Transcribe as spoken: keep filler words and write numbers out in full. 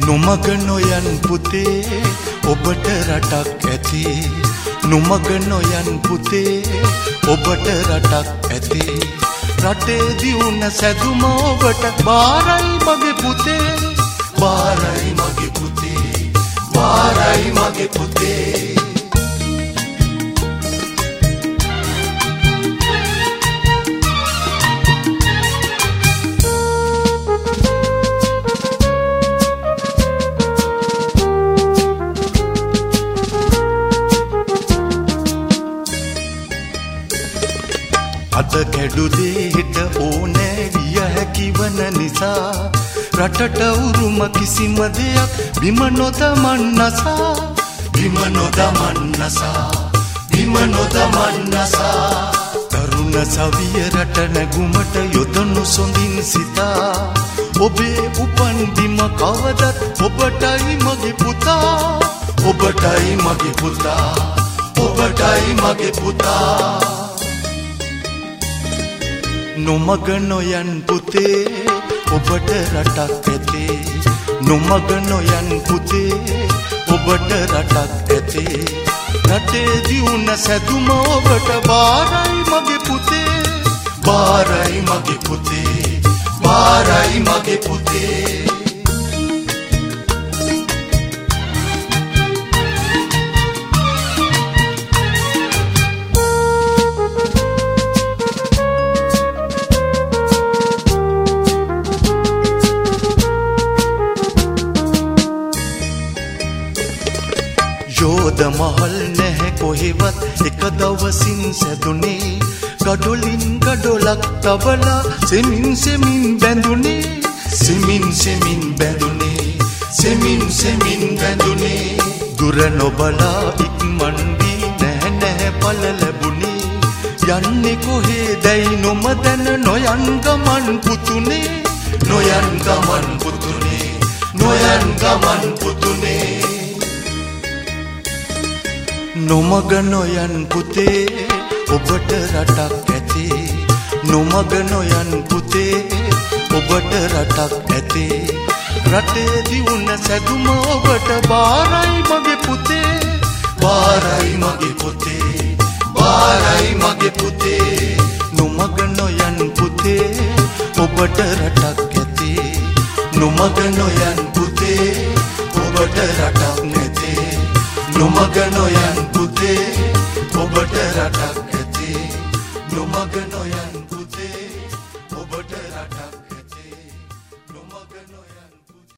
නොමග නොයන් පුතේ ඔබට රටක් ඇති නොමග නොයන් පුතේ ඔබට රටක් ඇති රටේ දියුණ සැදුම ඔබට බාරයි මගේ පුතේ බාරයි මගේ පුතේ බාරයි මගේ පුතේ අද කැඩු දෙහිට ඕනෑ විය හැකිවන නිසා රටට උරුම කිසිම දෙයක් බිම නොදමන්නසා බිම නොදමන්නසා බිම නොදමන්නසා තරුණ සවිය රට නැගුමට යොදනු සොඳින් සිතා ඔබේ උපන් බිම කවදත් ඔබටයි මගේ පුතා ඔබටයි මගේ පුතා ඔබටයි මගේ පුතා නොමග නොයන් පුතේ ඔබට රටක් ඇති නොමග නොයන් පුතේ ඔබට රටක් ඇති රටේ දියුණ සැදුම ඔබට බාරයි මගේ පුතේ බාරයි මගේ පුතේ බාරයි මගේ පුතේ යෝධ මහල් නැහැ කොහෙවත් එක දවසින් සැදුනේ ගඩොලින් ගඩොලක් තබලා සෙමින් සෙමින් බැඳුනේ සෙමින් සෙමින් බැඳුනේ සෙමින් සෙමින් බැඳුනේ දුර නොබලා ඉක්මන් වී නැහැ නැහැ පල ලැබුණේ යන්නේ කොහෙදයි නොමදැන නොයන් ගමන් පුතුනේ නොයන් ගමන් පුතුනේ නොයන් ගමන් පුතුනේ නොමග නොයන් පුතේ ඔබට රටක් ඇති නොමග නොයන් පුතේ ඔබට රටක් ඇති රටේ දියුණ සැදුම ඔබට බාරයි මගේ පුතේ බාරයි මගේ පුතේ බාරයි මගේ පුතේ නොමග නොයන් පුතේ ඔබට රටක් ඇති නොමග නොයන් පුතේ ඔබට රටක් නැති නොමග නොයන්